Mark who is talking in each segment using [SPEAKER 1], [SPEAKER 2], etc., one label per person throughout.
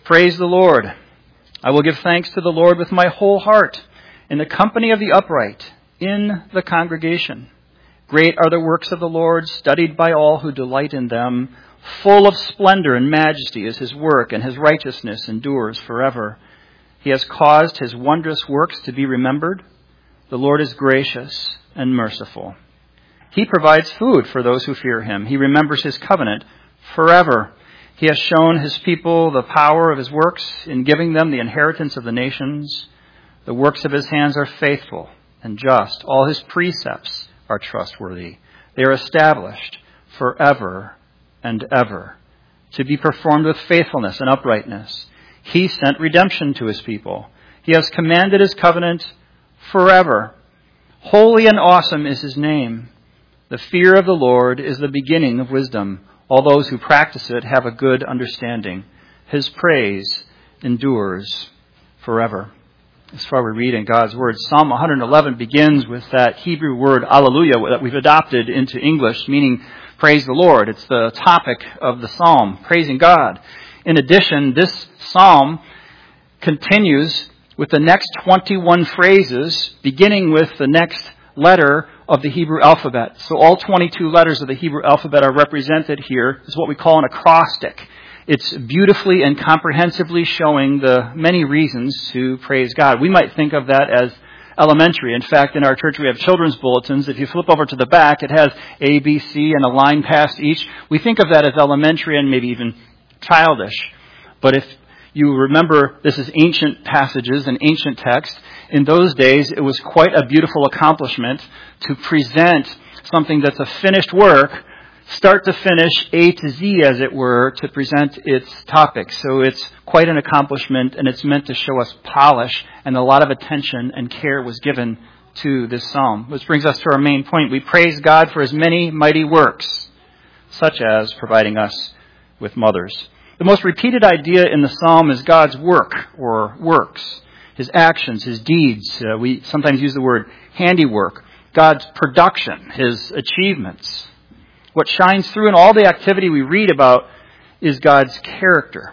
[SPEAKER 1] Praise the Lord. I will give thanks to the Lord with my whole heart, in the company of the upright, in the congregation. Great are the works of the Lord, studied by all who delight in them. Full of splendor and majesty is his work, and his righteousness endures forever. He has caused his wondrous works to be remembered. The Lord is gracious and merciful. He provides food for those who fear him. He remembers his covenant forever. He has shown his people the power of his works in giving them the inheritance of the nations. The works of his hands are faithful and just. All his precepts are trustworthy. They are established forever and ever, to be performed with faithfulness and uprightness. He sent redemption to his people. He has commanded his covenant forever. Holy and awesome is his name. The fear of the Lord is the beginning of wisdom. All those who practice it have a good understanding. His praise endures forever. As far as we read in God's Word, Psalm 111 begins with that Hebrew word, alleluia, that we've adopted into English, meaning praise the Lord. It's the topic of the psalm, praising God. In addition, this psalm continues with the next 21 phrases, beginning with the next letter of the Hebrew alphabet. So all 22 letters of the Hebrew alphabet are represented here. It's what we call an acrostic. It's beautifully and comprehensively showing the many reasons to praise God. We might think of that as elementary. In fact, in our church we have children's bulletins. If you flip over to the back, it has A, B, C, and a line past each. We think of that as elementary and maybe even childish. But if you remember, this is ancient passages and ancient text. In those days, it was quite a beautiful accomplishment to present something that's a finished work, start to finish, A to Z, as it were, to present its topic. So it's quite an accomplishment, and it's meant to show us polish, and a lot of attention and care was given to this psalm. Which brings us to our main point. We praise God for his many mighty works, such as providing us with mothers. The most repeated idea in the psalm is God's work or works, his actions, his deeds. We sometimes use the word handiwork. God's production, his achievements. What shines through in all the activity we read about is God's character.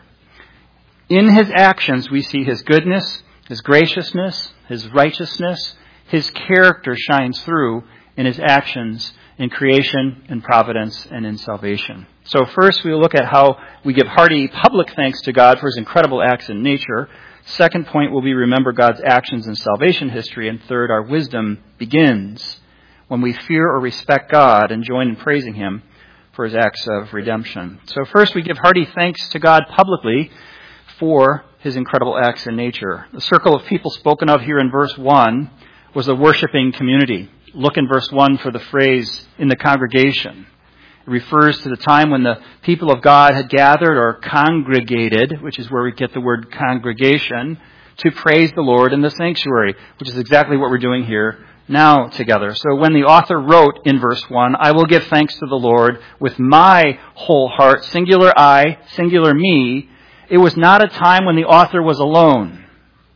[SPEAKER 1] In his actions, we see his goodness, his graciousness, his righteousness. His character shines through in his actions in creation, in providence, and in salvation. So first, we will look at how we give hearty public thanks to God for his incredible acts in nature. Second point will be remember God's actions in salvation history. And third, our wisdom begins when we fear or respect God and join in praising him for his acts of redemption. So first, we give hearty thanks to God publicly for his incredible acts in nature. The circle of people spoken of here in verse 1 was a worshiping community. Look in verse 1 for the phrase, in the congregation. It refers to the time when the people of God had gathered or congregated, which is where we get the word congregation, to praise the Lord in the sanctuary, which is exactly what we're doing here now together. So when the author wrote in verse 1, I will give thanks to the Lord with my whole heart, singular I, singular me, it was not a time when the author was alone.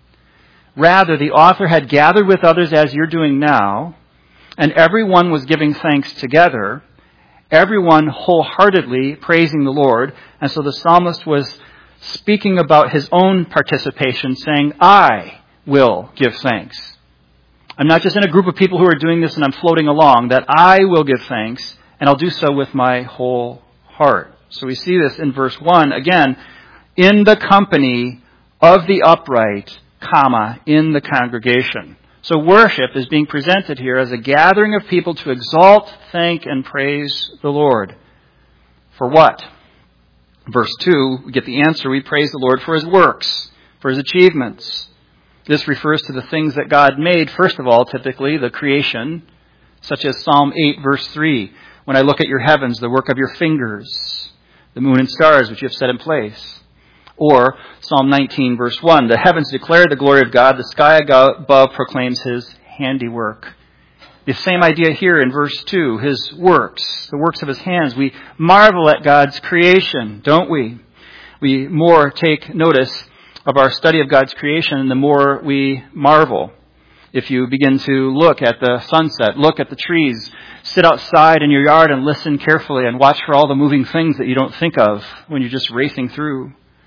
[SPEAKER 1] Rather, the author had gathered with others as you're doing now, and everyone was giving thanks together, everyone wholeheartedly praising the Lord. And so the psalmist was speaking about his own participation, saying, I will give thanks. I'm not just in a group of people who are doing this and I'm floating along, that I will give thanks, and I'll do so with my whole heart. So we see this in verse 1, again, in the company of the upright, comma, in the congregation. So worship is being presented here as a gathering of people to exalt, thank, and praise the Lord. For what? Verse 2, we get the answer. We praise the Lord for his works, for his achievements. This refers to the things that God made, first of all, typically, the creation, such as Psalm 8, verse 3. When I look at your heavens, the work of your fingers, the moon and stars which you have set in place. Or Psalm 19, verse 1, the heavens declare the glory of God, the sky above proclaims his handiwork. The same idea here in verse 2, his works, the works of his hands. We marvel at God's creation, don't we? We more take notice of our study of God's creation, the more we marvel. If you begin to look at the sunset, look at the trees, sit outside in your yard and listen carefully and watch for all the moving things that you don't think of when you're just racing through.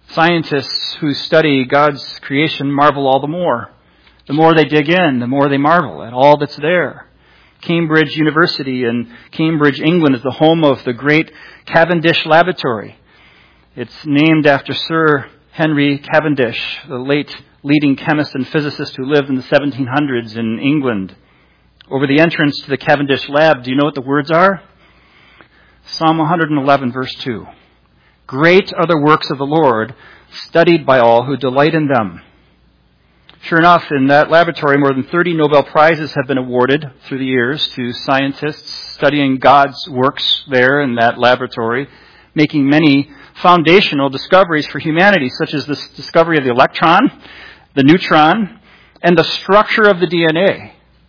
[SPEAKER 1] Scientists who study God's creation marvel all the more. The more they dig in, the more they marvel at all that's there. Cambridge University in Cambridge, England is the home of the great Cavendish Laboratory. It's named after Sir Henry Cavendish, the late leading chemist and physicist who lived in the 1700s in England. Over the entrance to the Cavendish Lab, do you know what the words are? Psalm 111, verse 2. Great are the works of the Lord, studied by all who delight in them. Sure enough, in that laboratory, more than 30 Nobel Prizes have been awarded through the years to scientists studying God's works there in that laboratory, making many foundational discoveries for humanity, such as the discovery of the electron, the neutron, and the structure of the DNA.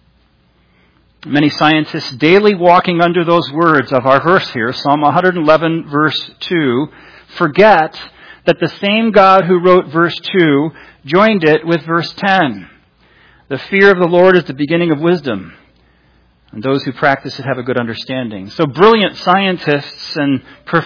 [SPEAKER 1] Many scientists daily walking under those words of our verse here, Psalm 111, verse 2, forget that the same God who wrote verse 2 joined it with verse 10. The fear of the Lord is the beginning of wisdom, and those who practice it have a good understanding. So brilliant scientists and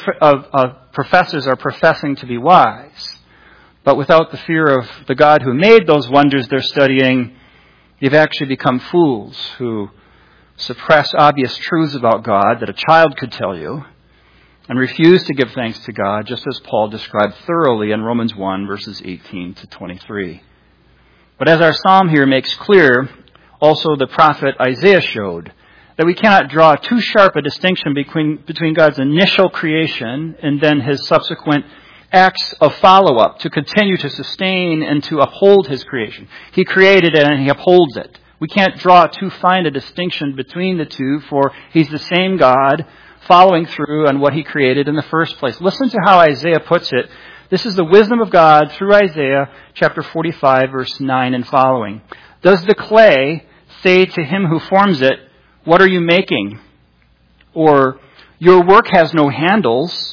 [SPEAKER 1] professors are professing to be wise, but without the fear of the God who made those wonders they're studying, they've actually become fools who suppress obvious truths about God that a child could tell you, and refuse to give thanks to God, just as Paul described thoroughly in Romans 1, verses 18 to 23. But as our psalm here makes clear, also the prophet Isaiah showed that we cannot draw too sharp a distinction between God's initial creation and then his subsequent acts of follow-up to continue to sustain and to uphold his creation. He created it and he upholds it. We can't draw too fine a distinction between the two, for he's the same God following through on what he created in the first place. Listen to how Isaiah puts it. This is the wisdom of God through Isaiah chapter 45, verse 9 and following. Does the clay say to him who forms it, "What are you making?" Or, "Your work has no handles."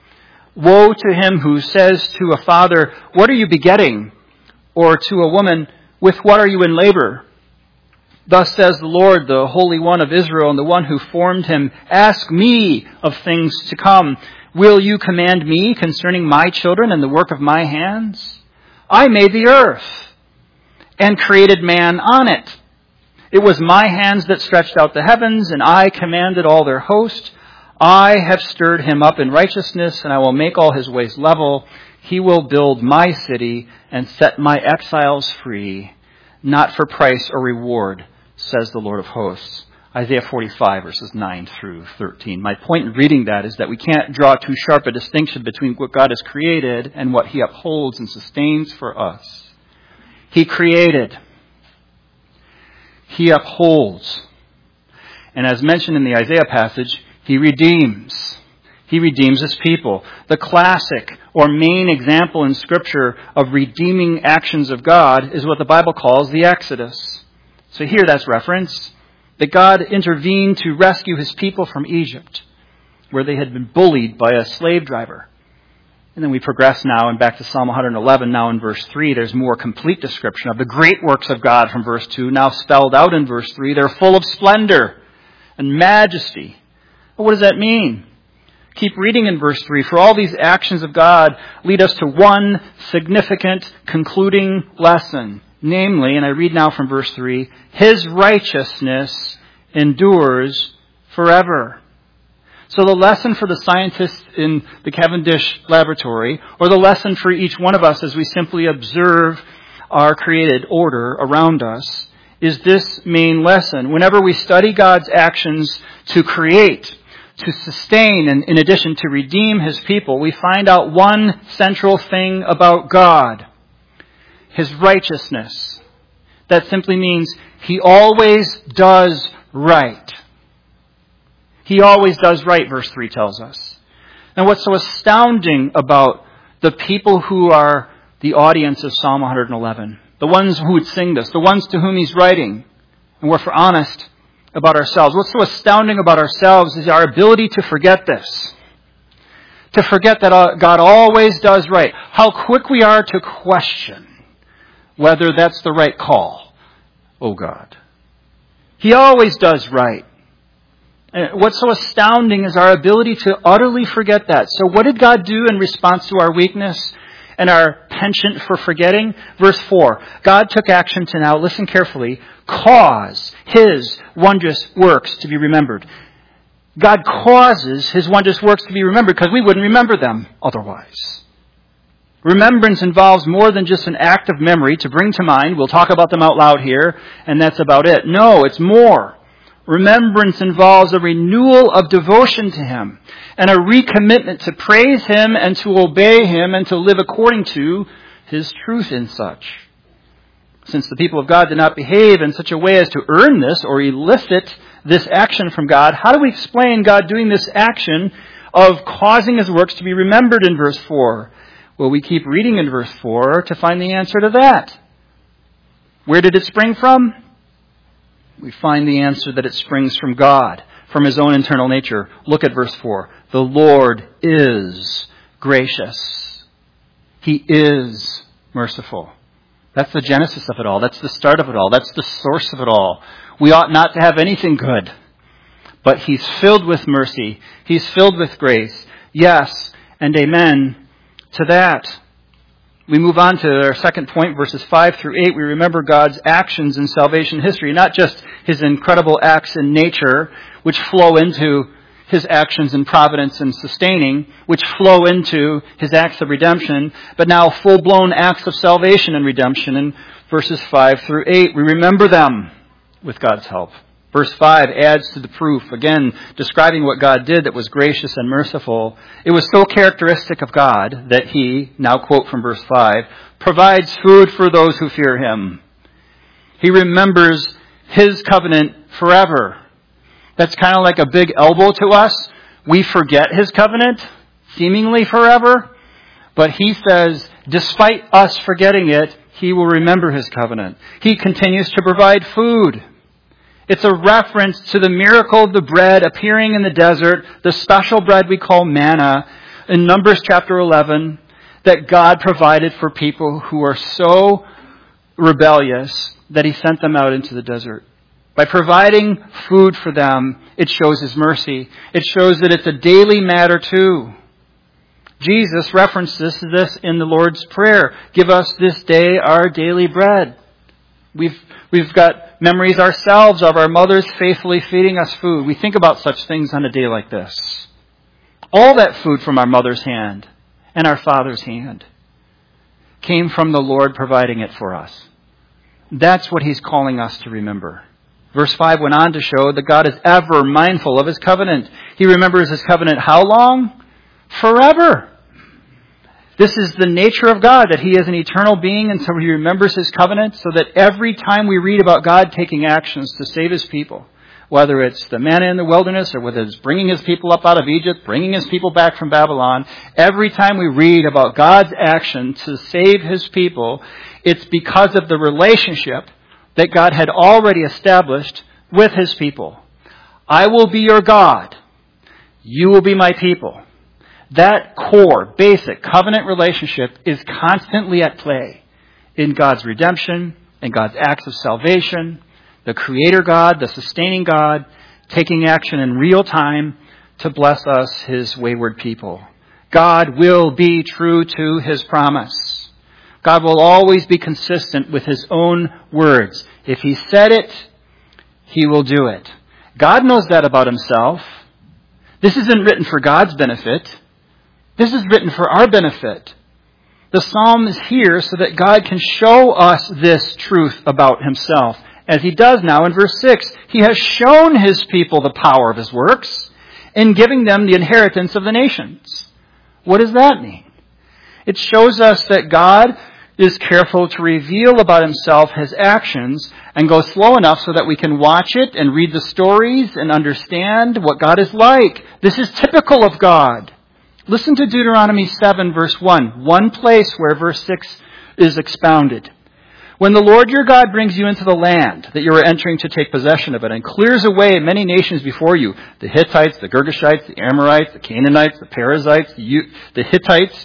[SPEAKER 1] Woe to him who says to a father, "What are you begetting?" Or to a woman, "With what are you in labor?" Thus says the Lord, the Holy One of Israel, and the one who formed him, "Ask me of things to come. Will you command me concerning my children and the work of my hands? I made the earth and created man on it. It was my hands that stretched out the heavens, and I commanded all their host. I have stirred him up in righteousness, and I will make all his ways level. He will build my city and set my exiles free, not for price or reward, says the Lord of hosts. Isaiah 45, verses 9 through 13. My point in reading that is that we can't draw too sharp a distinction between what God has created and what he upholds and sustains for us. He created. He upholds. And as mentioned in the Isaiah passage, he redeems. He redeems his people. The classic or main example in Scripture of redeeming actions of God is what the Bible calls the Exodus. So here that's referenced, that God intervened to rescue his people from Egypt, where they had been bullied by a slave driver. And then we progress now and back to Psalm 111. Now in verse 3, there's more complete description of the great works of God from verse 2, now spelled out in verse 3. They're full of splendor and majesty. Well, what does that mean? Keep reading in verse 3. For all these actions of God lead us to one significant concluding lesson. Namely, and I read now from verse 3, his righteousness endures forever. So the lesson for the scientists in the Cavendish Laboratory, or the lesson for each one of us as we simply observe our created order around us, is this main lesson. Whenever we study God's actions to create, to sustain, and in addition to redeem his people, we find out one central thing about God. His righteousness. That simply means he always does right. He always does right, verse 3 tells us. And what's so astounding about the people who are the audience of Psalm 111, the ones who would sing this, the ones to whom he's writing, and we're honest about ourselves. What's so astounding about ourselves is our ability to forget this. To forget that God always does right. How quick we are to question whether that's the right call. Oh God. He always does right. And what's so astounding is our ability to utterly forget that. So what did God do in response to our weakness? and our penchant for forgetting? Verse 4, God took action to now, listen carefully, cause His wondrous works to be remembered. God causes His wondrous works to be remembered because we wouldn't remember them otherwise. Remembrance involves more than just an act of memory to bring to mind. We'll talk about them out loud here, and that's about it. No, it's more. Remembrance involves a renewal of devotion to Him and a recommitment to praise Him and to obey Him and to live according to His truth in such. Since the people of God did not behave in such a way as to earn this or elicit this action from God, how do we explain God doing this action of causing His works to be remembered in verse 4? Well, we keep reading in verse 4 to find the answer to that. Where did it spring from? We find the answer that it springs from God, from His own internal nature. Look at verse 4. The Lord is gracious. He is merciful. That's the genesis of it all. That's the start of it all. That's the source of it all. We ought not to have anything good. But He's filled with mercy. He's filled with grace. Yes, and amen to that. We move on to our second point, verses 5 through 8. We remember God's actions in salvation history, not just His incredible acts in nature, which flow into His actions in providence and sustaining, which flow into His acts of redemption, but now full-blown acts of salvation and redemption in verses 5 through 8. We remember them with God's help. Verse 5 adds to the proof, again, describing what God did that was gracious and merciful. It was so characteristic of God that He, now quote from verse 5, provides food for those who fear Him. He remembers His covenant forever. That's kind of like a big elbow to us. We forget His covenant, seemingly forever. But He says, despite us forgetting it, He will remember His covenant. He continues to provide food. It's a reference to the miracle of the bread appearing in the desert, the special bread we call manna, in Numbers chapter 11, that God provided for people who are so rebellious that He sent them out into the desert. By providing food for them, it shows His mercy. It shows that it's a daily matter too. Jesus references this in the Lord's Prayer. Give us this day our daily bread. We've got memories ourselves of our mothers faithfully feeding us food. We think about such things on a day like this. All that food from our mother's hand and our father's hand came from the Lord providing it for us. That's what He's calling us to remember. Verse 5 went on to show that God is ever mindful of His covenant. He remembers His covenant how long? Forever. This is the nature of God, that He is an eternal being, and so He remembers His covenant, so that every time we read about God taking actions to save His people, whether it's the manna in the wilderness or whether it's bringing His people up out of Egypt, bringing His people back from Babylon, every time we read about God's action to save His people, it's because of the relationship that God had already established with His people. I will be your God. You will be my people. That core, basic covenant relationship is constantly at play in God's redemption and God's acts of salvation, the Creator God, the sustaining God, taking action in real time to bless us, His wayward people. God will be true to His promise. God will always be consistent with His own words. If He said it, He will do it. God knows that about Himself. This isn't written for God's benefit. This is written for our benefit. The psalm is here so that God can show us this truth about Himself. As He does now in verse 6, He has shown His people the power of His works in giving them the inheritance of the nations. What does that mean? It shows us that God is careful to reveal about Himself His actions and go slow enough so that we can watch it and read the stories and understand what God is like. This is typical of God. Listen to Deuteronomy 7, verse 1, one place where verse 6 is expounded. When the Lord your God brings you into the land that you are entering to take possession of it and clears away many nations before you, the Hittites, the Girgashites, the Amorites, the Canaanites, the Perizzites, the Hivites,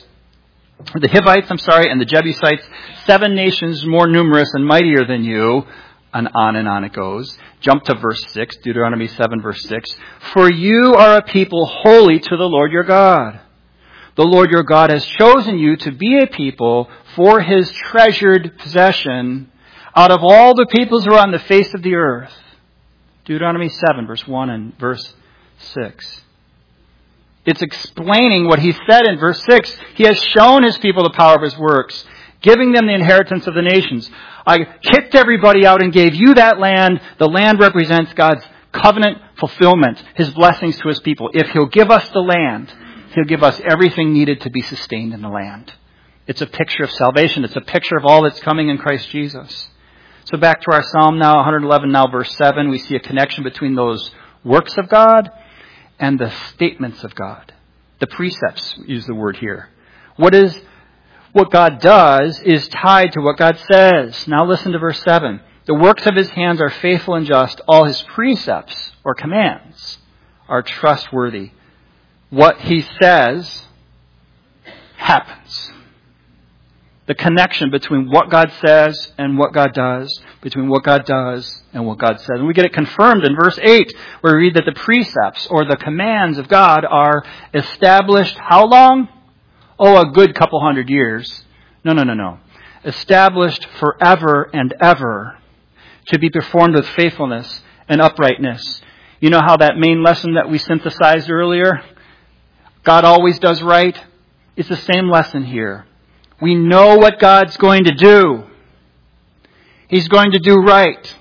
[SPEAKER 1] and the Jebusites, 7 nations more numerous and mightier than you, and on it goes. Jump to verse 6, Deuteronomy 7, verse 6. For you are a people holy to the Lord your God. The Lord your God has chosen you to be a people for his treasured possession out of all the peoples who are on the face of the earth. Deuteronomy 7, verse 1 and verse 6. It's explaining what he said in verse 6. He has shown his people the power of his works, giving them the inheritance of the nations. I kicked everybody out and gave you that land. The land represents God's covenant fulfillment, his blessings to his people. If he'll give us the land, he'll give us everything needed to be sustained in the land. It's a picture of salvation. It's a picture of all that's coming in Christ Jesus. So back to our Psalm now, 111, now verse 7, we see a connection between those works of God and the statements of God. The precepts, use the word here. What God does is tied to what God says. Now listen to verse 7. The works of his hands are faithful and just. All his precepts or commands are trustworthy. What he says happens. The connection between what God says and what God does, between what God does and what God says. And we get it confirmed in verse 8, where we read that the precepts or the commands of God are established how long? Oh, a good couple hundred years. No. Established forever and ever to be performed with faithfulness and uprightness. You know how that main lesson that we synthesized earlier? God always does right. It's the same lesson here. We know what God's going to do. He's going to do right.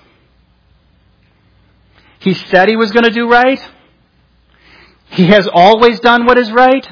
[SPEAKER 1] He said he was going to do right. He has always done what is right.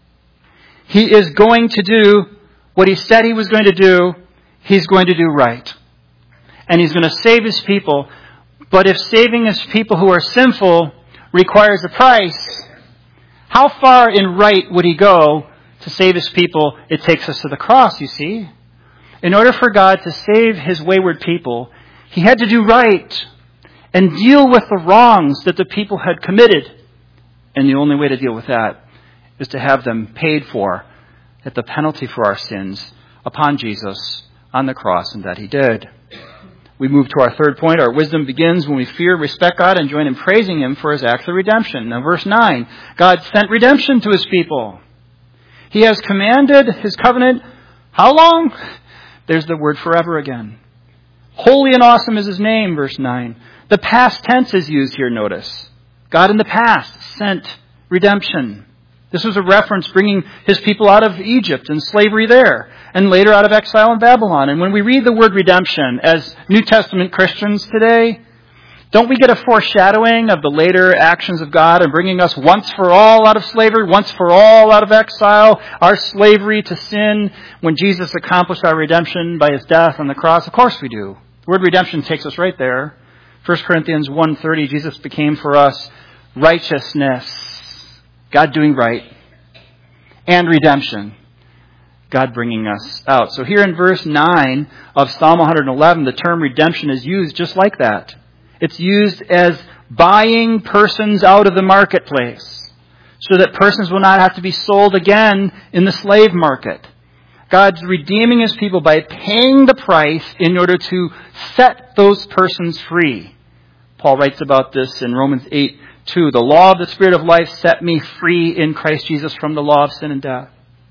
[SPEAKER 1] He is going to do what he said he was going to do. He's going to do right. And he's going to save his people. But if saving his people who are sinful requires a price, how far in right would he go to save his people? It takes us to the cross, you see. In order for God to save his wayward people, he had to do right and deal with the wrongs that the people had committed. And the only way to deal with that is to have them paid for at the penalty for our sins upon Jesus on the cross, and that he did. We move to our third point. Our wisdom begins when we fear, respect God, and join in praising him for his acts of redemption. Now, verse 9, God sent redemption to his people. He has commanded his covenant. How long? There's the word forever again. Holy and awesome is his name, verse 9. The past tense is used here, notice. God in the past sent redemption. This was a reference bringing his people out of Egypt and slavery there, and later out of exile in Babylon. And when we read the word redemption as New Testament Christians today, don't we get a foreshadowing of the later actions of God in bringing us once for all out of slavery, once for all out of exile, our slavery to sin, when Jesus accomplished our redemption by his death on the cross? Of course we do. The word redemption takes us right there. 1 Corinthians 1:30, Jesus became for us righteousness, God doing right, and redemption, God bringing us out. So here in verse 9 of Psalm 111, the term redemption is used just like that. It's used as buying persons out of the marketplace so that persons will not have to be sold again in the slave market. God's redeeming his people by paying the price in order to set those persons free. Paul writes about this in Romans 8:2. The law of the Spirit of life set me free in Christ Jesus from the law of sin and death.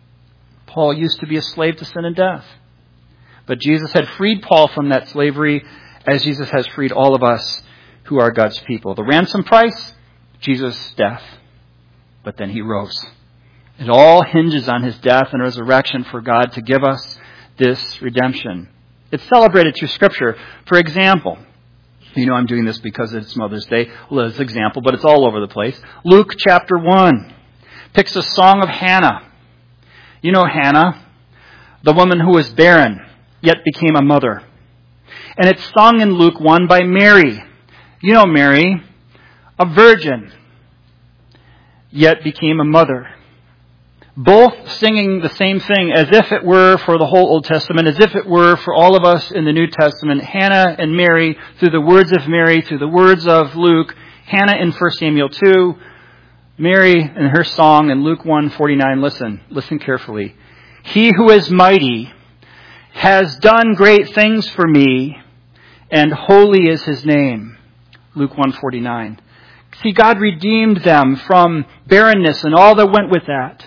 [SPEAKER 1] Paul used to be a slave to sin and death. But Jesus had freed Paul from that slavery, as Jesus has freed all of us who are God's people. The ransom price, Jesus' death. But then he rose. It all hinges on his death and resurrection for God to give us this redemption. It's celebrated through Scripture. For example, you know I'm doing this because it's Mother's Day. Well, it's an example, but it's all over the place. Luke chapter 1 picks a song of Hannah. You know Hannah, the woman who was barren, yet became a mother. And it's sung in Luke 1 by Mary. You know Mary, a virgin, yet became a mother. Both singing the same thing as if it were for the whole Old Testament, as if it were for all of us in the New Testament. Hannah and Mary, through the words of Mary, through the words of Luke. Hannah in 1 Samuel 2. Mary in her song in Luke 1:49. Listen carefully. He who is mighty has done great things for me, and holy is his name. Luke 1:49. See, God redeemed them from barrenness and all that went with that.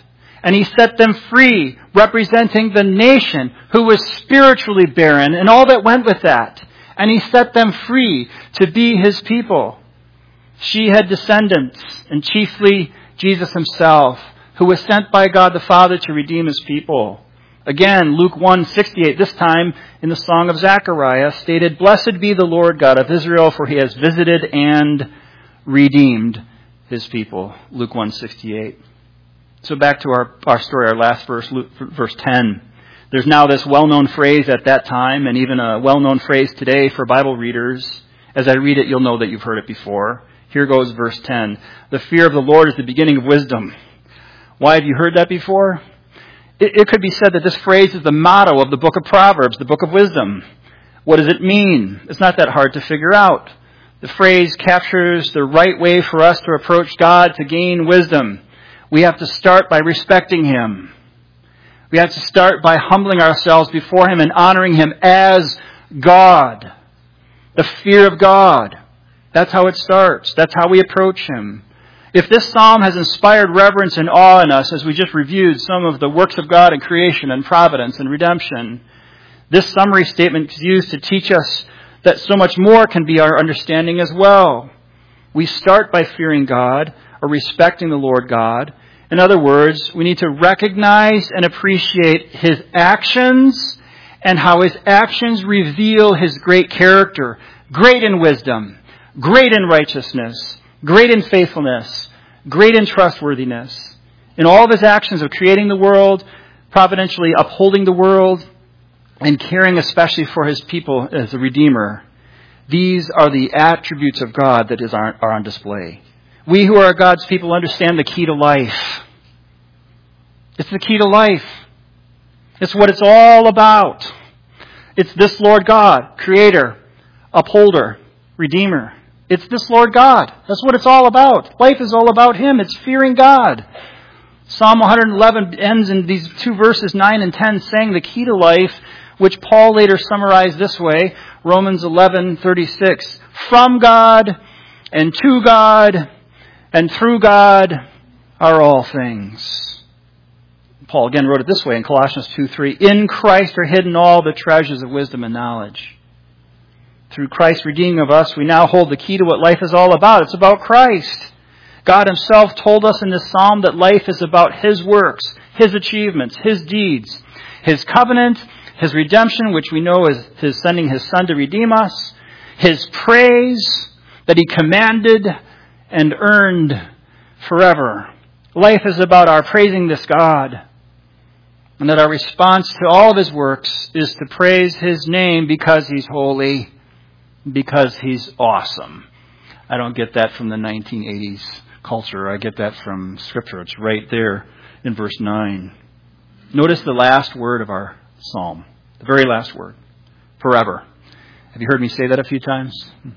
[SPEAKER 1] And he set them free, representing the nation who was spiritually barren and all that went with that. And he set them free to be his people. She had descendants, and chiefly Jesus himself, who was sent by God the Father to redeem his people. Again, Luke 1:68, this time in the Song of Zechariah, stated, "Blessed be the Lord God of Israel, for he has visited and redeemed his people." Luke 1:68. So back to our story, our last verse, verse 10. There's now this well-known phrase at that time, and even a well-known phrase today for Bible readers. As I read it, you'll know that you've heard it before. Here goes verse 10. "The fear of the Lord is the beginning of wisdom." Why have you heard that before? It could be said that this phrase is the motto of the book of Proverbs, the book of wisdom. What does it mean? It's not that hard to figure out. The phrase captures the right way for us to approach God to gain wisdom. We have to start by respecting him. We have to start by humbling ourselves before him and honoring him as God. The fear of God. That's how it starts. That's how we approach him. If this psalm has inspired reverence and awe in us as we just reviewed some of the works of God in creation and providence and redemption, this summary statement is used to teach us that so much more can be our understanding as well. We start by fearing God or respecting the Lord God. In other words, we need to recognize and appreciate his actions and how his actions reveal his great character, great in wisdom, great in righteousness, great in faithfulness, great in trustworthiness. In all of his actions of creating the world, providentially upholding the world, and caring especially for his people as a Redeemer. These are the attributes of God that are on display. We who are God's people understand the key to life. It's the key to life. It's what it's all about. It's this Lord God, Creator, Upholder, Redeemer. It's this Lord God. That's what it's all about. Life is all about him. It's fearing God. Psalm 111 ends in these two verses, 9 and 10, saying the key to life, which Paul later summarized this way, Romans 11:36, "From God and to God and through God are all things." Paul again wrote it this way in Colossians 2:3, "In Christ are hidden all the treasures of wisdom and knowledge." Through Christ's redeeming of us, we now hold the key to what life is all about. It's about Christ. God himself told us in this psalm that life is about his works, his achievements, his deeds, his covenant, his redemption, which we know is his sending his Son to redeem us, his praise that he commanded and earned forever. Life is about our praising this God, and that our response to all of his works is to praise his name because he's holy, because he's awesome. I don't get that from the 1980s culture. I get that from Scripture. It's right there in verse 9. Notice the last word of our psalm. The very last word. Forever. Have you heard me say that a few times?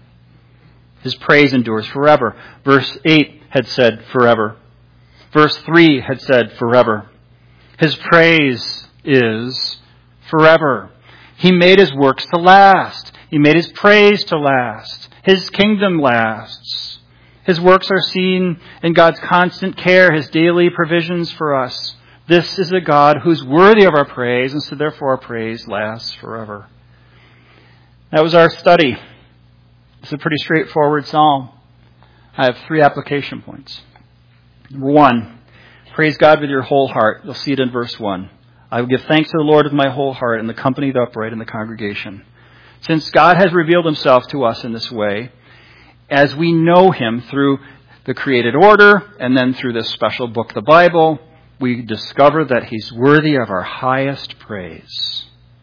[SPEAKER 1] His praise endures forever. Verse 8 had said forever. Verse 3 had said forever. His praise is forever. He made his works to last. He made his praise to last. His kingdom lasts. His works are seen in God's constant care, his daily provisions for us. This is a God who's worthy of our praise, and so therefore our praise lasts forever. That was our study. It's a pretty straightforward psalm. I have 3 application points. Number 1, praise God with your whole heart. You'll see it in verse 1. I will give thanks to the Lord with my whole heart in the company of the upright in the congregation. Since God has revealed himself to us in this way, as we know him through the created order and then through this special book, the Bible, we discover that he's worthy of our highest praise.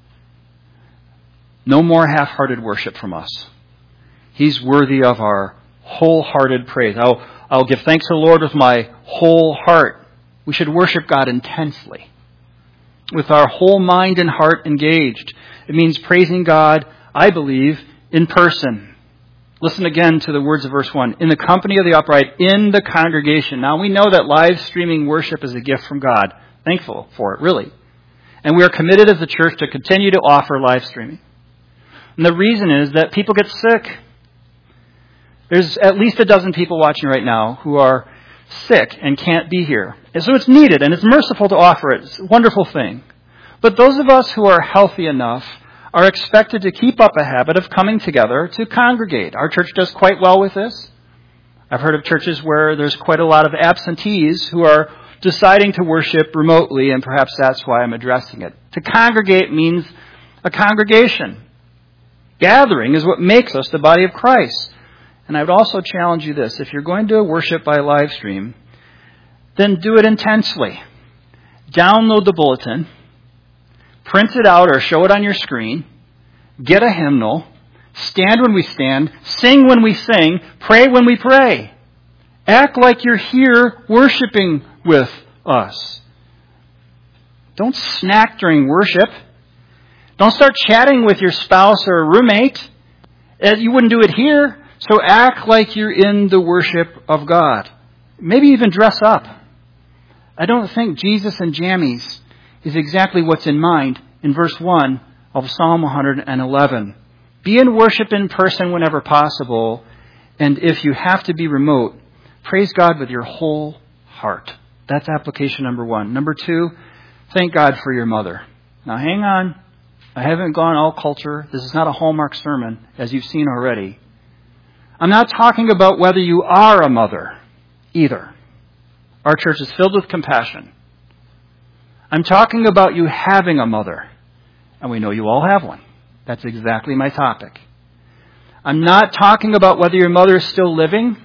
[SPEAKER 1] No more half-hearted worship from us. He's worthy of our wholehearted praise. I'll give thanks to the Lord with my whole heart. We should worship God intensely, with our whole mind and heart engaged. It means praising God, I believe, in person. Listen again to the words of verse 1. In the company of the upright, in the congregation. Now we know that live streaming worship is a gift from God. Thankful for it, really. And we are committed as a church to continue to offer live streaming. And the reason is that people get sick. There's at least a dozen people watching right now who are sick and can't be here. And so it's needed, and it's merciful to offer it. It's a wonderful thing. But those of us who are healthy enough are expected to keep up a habit of coming together to congregate. Our church does quite well with this. I've heard of churches where there's quite a lot of absentees who are deciding to worship remotely, and perhaps that's why I'm addressing it. To congregate means a congregation. Gathering is what makes us the body of Christ. And I would also challenge you this. If you're going to worship by live stream, then do it intensely. Download the bulletin, print it out or show it on your screen, get a hymnal, stand when we stand, sing when we sing, pray when we pray. Act like you're here worshiping with us. Don't snack during worship. Don't start chatting with your spouse or roommate. You wouldn't do it here. So act like you're in the worship of God. Maybe even dress up. I don't think Jesus and jammies is exactly what's in mind in verse 1 of Psalm 111. Be in worship in person whenever possible, and if you have to be remote, praise God with your whole heart. That's application number 1. Number 2, thank God for your mother. Now hang on. I haven't gone all culture. This is not a Hallmark sermon, as you've seen already. I'm not talking about whether you are a mother, either. Our church is filled with compassion. I'm talking about you having a mother, and we know you all have one. That's exactly my topic. I'm not talking about whether your mother is still living,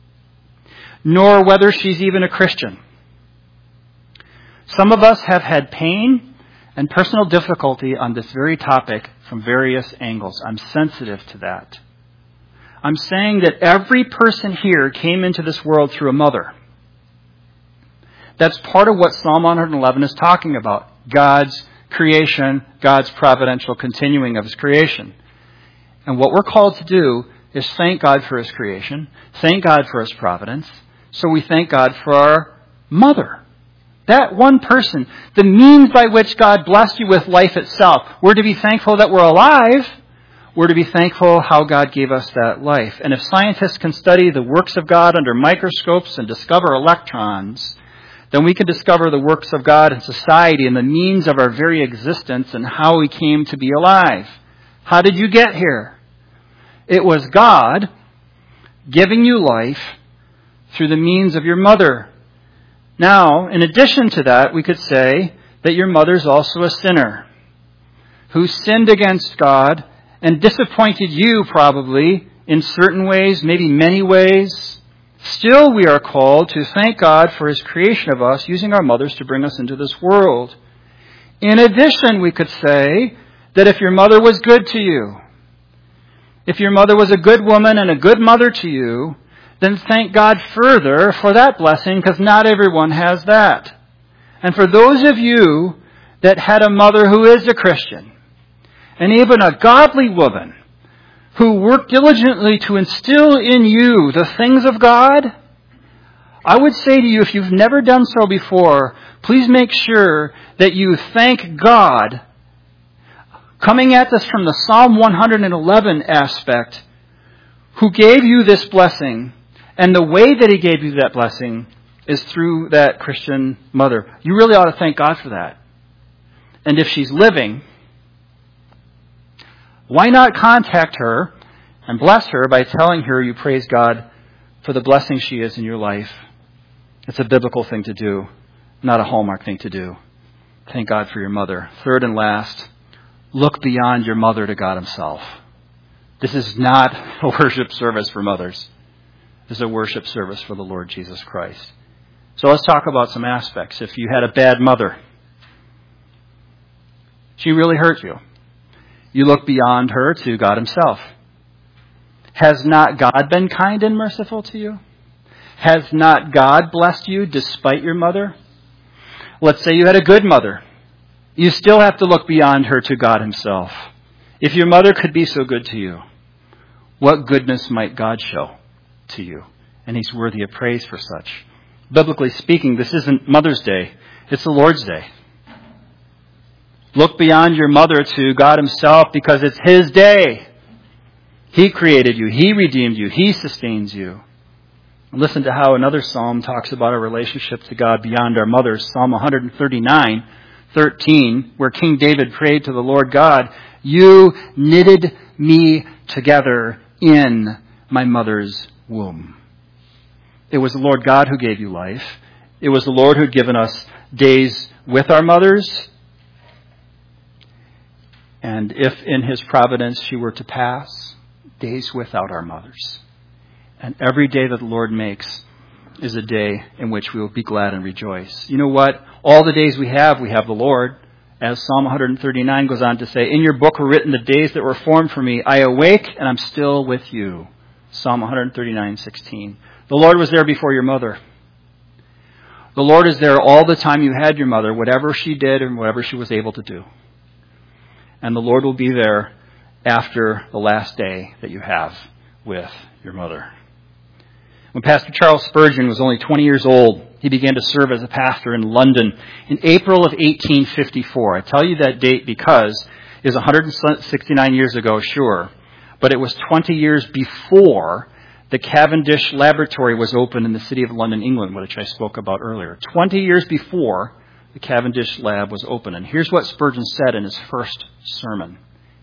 [SPEAKER 1] nor whether she's even a Christian. Some of us have had pain and personal difficulty on this very topic from various angles. I'm sensitive to that. I'm saying that every person here came into this world through a mother. That's part of what Psalm 111 is talking about. God's creation, God's providential continuing of His creation. And what we're called to do is thank God for His creation, thank God for His providence, so we thank God for our mother. That one person, the means by which God blessed you with life itself. We're to be thankful that we're alive. We're to be thankful how God gave us that life. And if scientists can study the works of God under microscopes and discover electrons, then we can discover the works of God in society and the means of our very existence and how we came to be alive. How did you get here? It was God giving you life through the means of your mother. Now, in addition to that, we could say that your mother's also a sinner who sinned against God and disappointed you probably in certain ways, maybe many ways. Still, we are called to thank God for His creation of us, using our mothers to bring us into this world. In addition, we could say that if your mother was good to you, if your mother was a good woman and a good mother to you, then thank God further for that blessing, because not everyone has that. And for those of you that had a mother who is a Christian, and even a godly woman who worked diligently to instill in you the things of God, I would say to you, if you've never done so before, please make sure that you thank God, coming at this from the Psalm 111 aspect, who gave you this blessing. And the way that He gave you that blessing is through that Christian mother. You really ought to thank God for that. And if she's living, why not contact her and bless her by telling her you praise God for the blessing she is in your life? It's a biblical thing to do, not a Hallmark thing to do. Thank God for your mother. Third and last, look beyond your mother to God Himself. This is not a worship service for mothers. This is a worship service for the Lord Jesus Christ. So let's talk about some aspects. If you had a bad mother, she really hurt you. You look beyond her to God Himself. Has not God been kind and merciful to you? Has not God blessed you despite your mother? Let's say you had a good mother. You still have to look beyond her to God Himself. If your mother could be so good to you, what goodness might God show to you? And He's worthy of praise for such. Biblically speaking, this isn't Mother's Day. It's the Lord's Day. Look beyond your mother to God Himself, because it's His day. He created you. He redeemed you. He sustains you. Listen to how another psalm talks about our relationship to God beyond our mothers. Psalm 139:13, where King David prayed to the Lord God, "You knitted me together in my mother's womb." It was the Lord God who gave you life. It was the Lord who had given us days with our mothers. And if in His providence she were to pass, days without our mothers. And every day that the Lord makes is a day in which we will be glad and rejoice. You know what? All the days we have the Lord. As Psalm 139 goes on to say, "In your book were written the days that were formed for me. I awake and I'm still with you." Psalm 139:16. The Lord was there before your mother. The Lord is there all the time you had your mother, whatever she did and whatever she was able to do. And the Lord will be there after the last day that you have with your mother. When Pastor Charles Spurgeon was only 20 years old, he began to serve as a pastor in London in April of 1854. I tell you that date because it was 169 years ago, sure, but it was 20 years before the Cavendish Laboratory was opened in the city of London, England, which I spoke about earlier. 20 years before the Cavendish Lab was opened. And here's what Spurgeon said in his first sermon.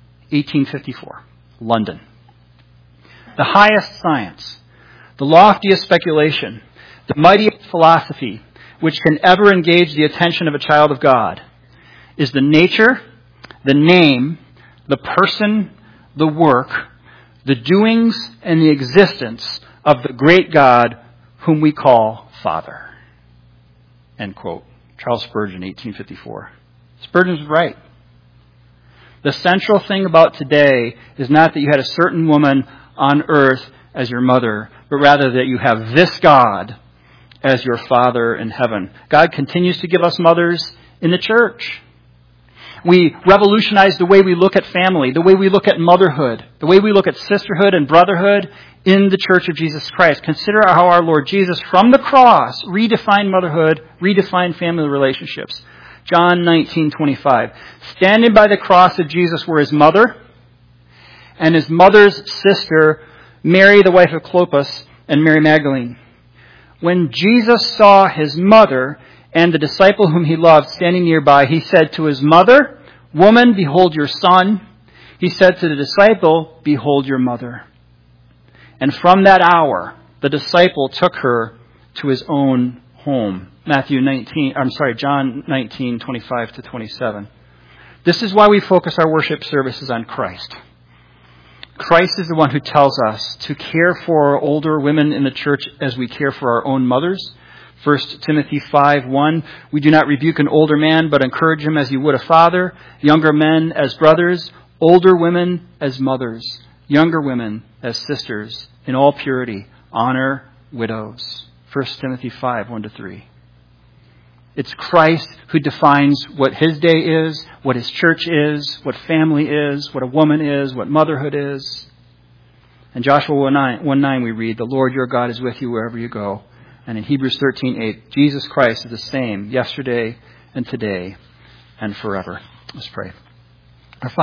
[SPEAKER 1] 1854, London. "The highest science, the loftiest speculation, the mightiest philosophy which can ever engage the attention of a child of God is the nature, the name, the person, the work, the doings, and the existence of the great God whom we call Father." End quote. Charles Spurgeon, 1854. Spurgeon was right. The central thing about today is not that you had a certain woman on earth as your mother, but rather that you have this God as your Father in heaven. God continues to give us mothers in the church. We revolutionize the way we look at family, the way we look at motherhood, the way we look at sisterhood and brotherhood in the Church of Jesus Christ. Consider how our Lord Jesus, from the cross, redefined motherhood, redefined family relationships. John 19:25. Standing by the cross of Jesus were His mother and His mother's sister, Mary, the wife of Clopas, and Mary Magdalene. When Jesus saw His mother and the disciple whom He loved standing nearby, He said to His mother, "Woman, behold your son." He said to the disciple, "Behold your mother." And from that hour, the disciple took her to his own home. John 19:25-27. This is why we focus our worship services on Christ. Christ is the one who tells us to care for older women in the church as we care for our own mothers. 1 Timothy 5:1, "We do not rebuke an older man, but encourage him as you would a father, younger men as brothers, older women as mothers, younger women as sisters. In all purity, honor widows." 1 Timothy 5:1-3. It's Christ who defines what His day is, what His church is, what family is, what a woman is, what motherhood is. In Joshua 1:9 we read, "The Lord your God is with you wherever you go." And in Hebrews 13:8, Jesus Christ is the same yesterday and today and forever. Let's pray.